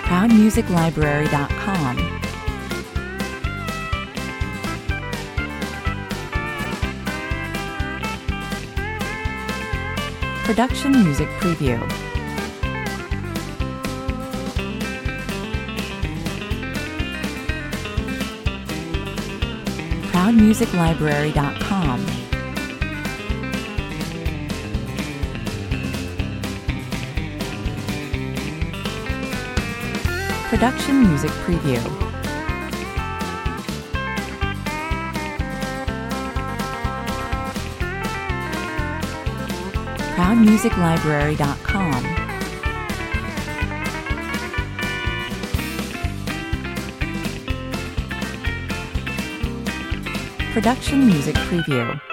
ProudMusicLibrary.com. Production Music Preview. ProudMusicLibrary.com. Production Music Preview. ProudMusicLibrary.com. Production Music Preview.